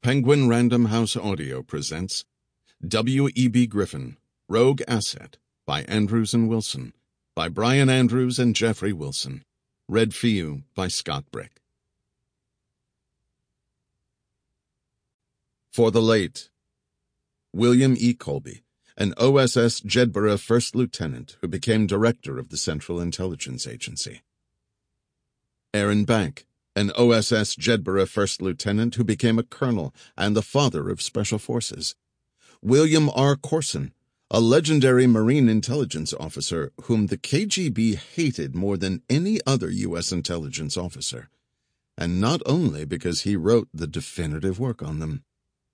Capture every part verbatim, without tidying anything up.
Penguin Random House Audio presents W E B Griffin, Rogue Asset, by Andrews and Wilson, by Brian Andrews and Jeffrey Wilson. Read for you by Scott Brick. For the late William E. Colby, an O S S Jedburgh First Lieutenant who became Director of the Central Intelligence Agency. Aaron Bank, an O S S Jedburgh First Lieutenant who became a Colonel and the father of Special Forces. William R. Corson, a legendary Marine intelligence officer whom the K G B hated more than any other U S intelligence officer, and not only because he wrote the definitive work on them.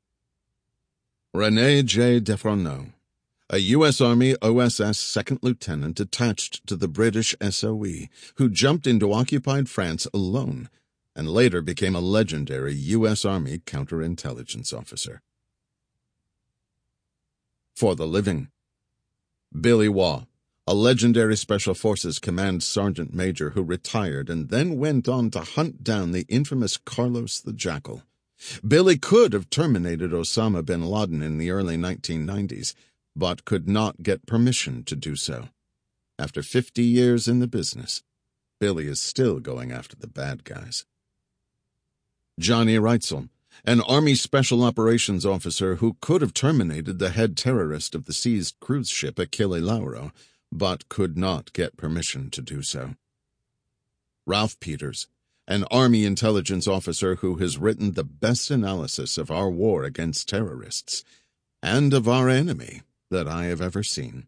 René J. Defronneau, a U S Army O S S Second Lieutenant attached to the British S O E, who jumped into occupied France alone, and later became a legendary U S Army counterintelligence officer. For the living, Billy Waugh, a legendary Special Forces Command Sergeant Major who retired and then went on to hunt down the infamous Carlos the Jackal. Billy could have terminated Osama bin Laden in the early nineteen nineties, but could not get permission to do so. After fifty years in the business, Billy is still going after the bad guys. Johnny Reitzel, an Army Special Operations officer who could have terminated the head terrorist of the seized cruise ship Achille Lauro, but could not get permission to do so. Ralph Peters, an Army intelligence officer who has written the best analysis of our war against terrorists, and of our enemy, that I have ever seen.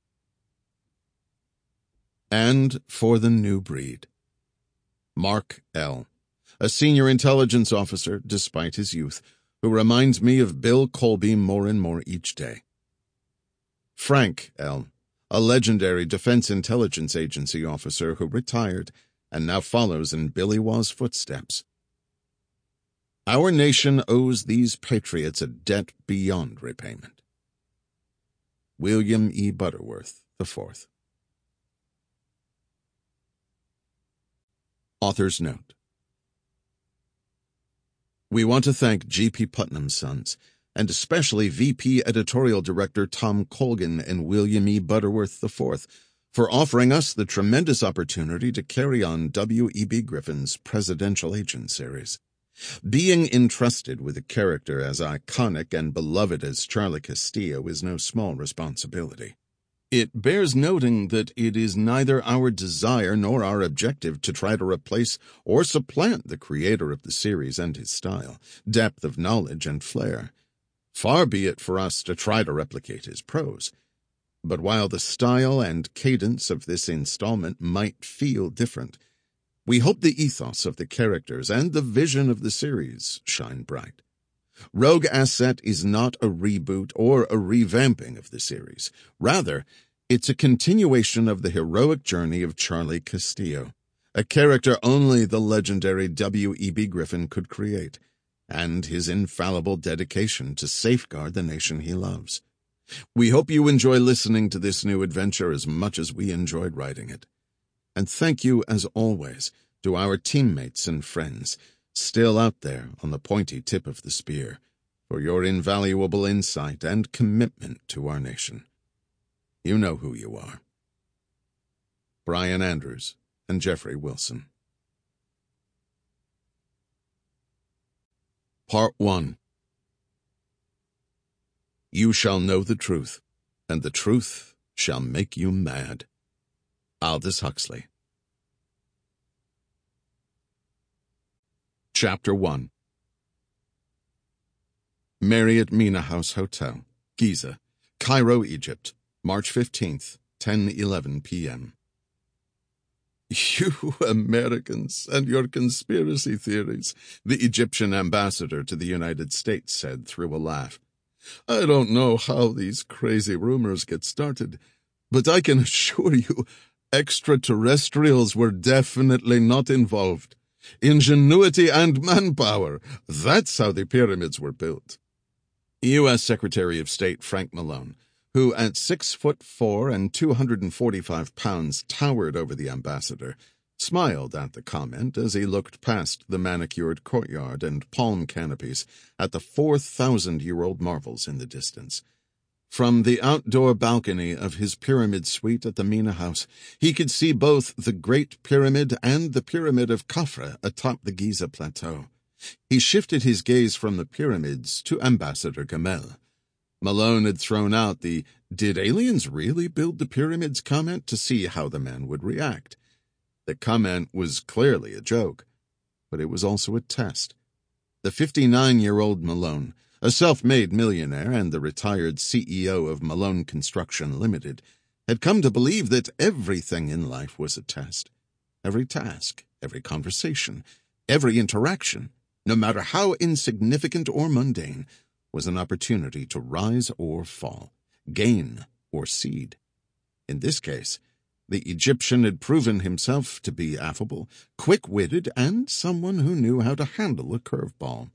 And for the new breed, Mark L., a senior intelligence officer, despite his youth, who reminds me of Bill Colby more and more each day. Frank L., a legendary Defense Intelligence Agency officer who retired and now follows in Billy Waugh's footsteps. Our nation owes these patriots a debt beyond repayment. William E. Butterworth the Fourth. Author's Note. We want to thank G P Putnam's Sons, and especially V P Editorial Director Tom Colgan and William E. Butterworth the Fourth, for offering us the tremendous opportunity to carry on W E B Griffin's Presidential Agent series. Being entrusted with a character as iconic and beloved as Charlie Castillo is no small responsibility. It bears noting that it is neither our desire nor our objective to try to replace or supplant the creator of the series and his style, depth of knowledge, and flair. Far be it for us to try to replicate his prose. But while the style and cadence of this installment might feel different, we hope the ethos of the characters and the vision of the series shine bright. Rogue Asset is not a reboot or a revamping of the series. Rather, it's a continuation of the heroic journey of Charlie Castillo, a character only the legendary W E B Griffin could create, and his infallible dedication to safeguard the nation he loves. We hope you enjoy listening to this new adventure as much as we enjoyed writing it. And thank you, as always, to our teammates and friends, still out there on the pointy tip of the spear, for your invaluable insight and commitment to our nation. You know who you are. Brian Andrews and Jeffrey Wilson. Part one. You shall know the truth, and the truth shall make you mad. Aldous Huxley. Chapter one. Marriott Mina House Hotel, Giza, Cairo, Egypt, March fifteenth, ten eleven p m You Americans and your conspiracy theories, the Egyptian ambassador to the United States said through a laugh. I don't know how these crazy rumors get started, but I can assure you extraterrestrials were definitely not involved. Ingenuity and manpower, that's how the pyramids were built. U S Secretary of State Frank Malone, who at six foot four and two hundred forty-five pounds towered over the ambassador, smiled at the comment as he looked past the manicured courtyard and palm canopies at the four thousand year old marvels in the distance. From the outdoor balcony of his pyramid suite at the Mina House, he could see both the Great Pyramid and the Pyramid of Khafra atop the Giza Plateau. He shifted his gaze from the pyramids to Ambassador Gamel. Malone had thrown out the "did aliens really build the pyramids" comment to see how the man would react. The comment was clearly a joke, but it was also a test. The fifty-nine-year-old Malone, a self-made millionaire and the retired C E O of Malone Construction Limited, had come to believe that everything in life was a test. Every task, every conversation, every interaction, no matter how insignificant or mundane, was an opportunity to rise or fall, gain or cede. In this case, the Egyptian had proven himself to be affable, quick-witted, and someone who knew how to handle a curveball.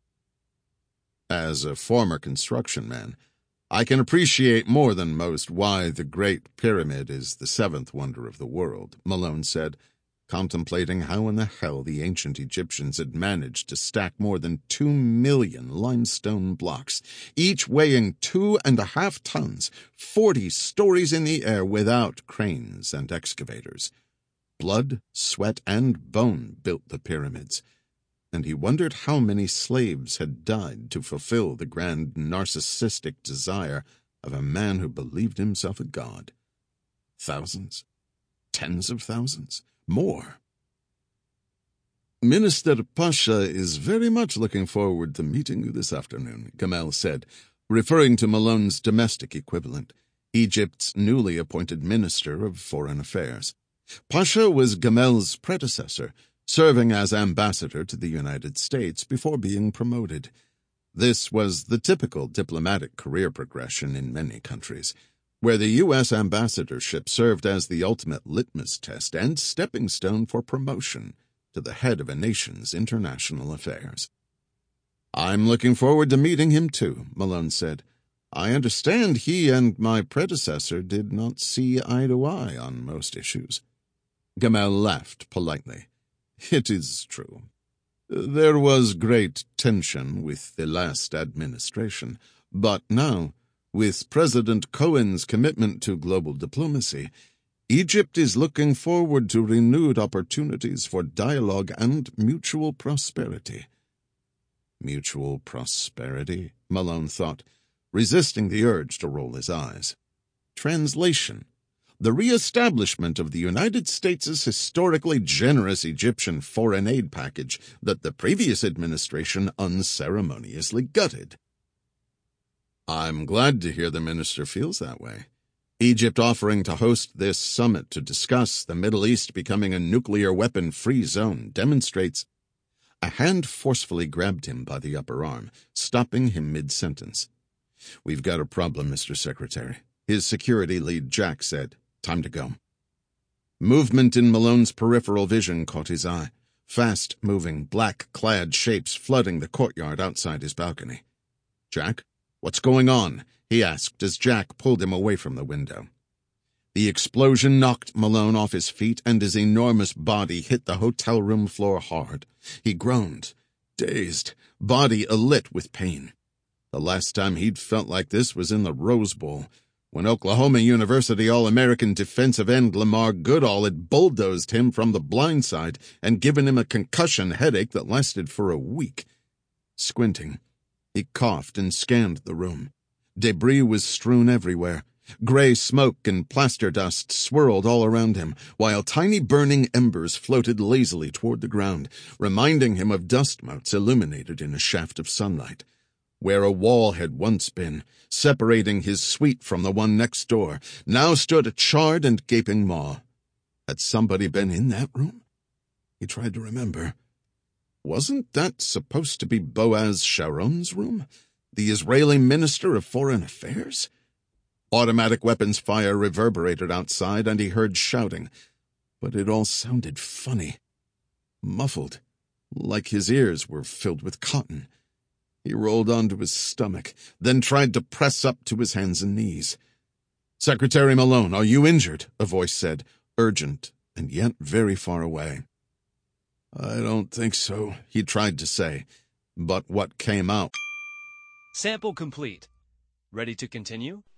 As a former construction man, I can appreciate more than most why the Great Pyramid is the seventh wonder of the world, Malone said, contemplating how in the hell the ancient Egyptians had managed to stack more than two million limestone blocks, each weighing two and a half tons, forty stories in the air without cranes and excavators. Blood, sweat, and bone built the pyramids, and he wondered how many slaves had died to fulfill the grand narcissistic desire of a man who believed himself a god. Thousands? Tens of thousands? More. "Minister Pasha is very much looking forward to meeting you this afternoon," Gamel said, referring to Malone's domestic equivalent, Egypt's newly appointed Minister of Foreign Affairs. Pasha was Gamel's predecessor, serving as ambassador to the United States before being promoted. This was the typical diplomatic career progression in many countries, where the U S ambassadorship served as the ultimate litmus test and stepping stone for promotion to the head of a nation's international affairs. "I'm looking forward to meeting him, too," Malone said. "I understand he and my predecessor did not see eye to eye on most issues." Gamel laughed politely. "It is true. There was great tension with the last administration, but now, with President Cohen's commitment to global diplomacy, Egypt is looking forward to renewed opportunities for dialogue and mutual prosperity." Mutual prosperity, Malone thought, resisting the urge to roll his eyes. Translation: the re-establishment of the United States' historically generous Egyptian foreign aid package that the previous administration unceremoniously gutted. "I'm glad to hear the minister feels that way. Egypt offering to host this summit to discuss the Middle East becoming a nuclear weapon-free zone demonstrates—" A hand forcefully grabbed him by the upper arm, stopping him mid-sentence. "We've got a problem, Mister Secretary," his security lead Jack said. "Time to go." Movement in Malone's peripheral vision caught his eye, fast-moving, black-clad shapes flooding the courtyard outside his balcony. "Jack? What's going on?" he asked as Jack pulled him away from the window. The explosion knocked Malone off his feet, and his enormous body hit the hotel room floor hard. He groaned, dazed, body alit with pain. The last time he'd felt like this was in the Rose Bowl, when Oklahoma University All-American defensive end Lamar Goodall had bulldozed him from the blind side and given him a concussion headache that lasted for a week. Squinting, he coughed and scanned the room. Debris was strewn everywhere. Gray smoke and plaster dust swirled all around him, while tiny burning embers floated lazily toward the ground, reminding him of dust motes illuminated in a shaft of sunlight. Where a wall had once been, separating his suite from the one next door, now stood a charred and gaping maw. Had somebody been in that room? He tried to remember. Wasn't that supposed to be Boaz Sharon's room? The Israeli Minister of Foreign Affairs? Automatic weapons fire reverberated outside, and he heard shouting. But it all sounded funny. Muffled, like his ears were filled with cotton. He rolled onto his stomach, then tried to press up to his hands and knees. "Secretary Malone, are you injured?" a voice said, urgent, and yet very far away. "I don't think so," he tried to say, but what came out? Sample complete. Ready to continue?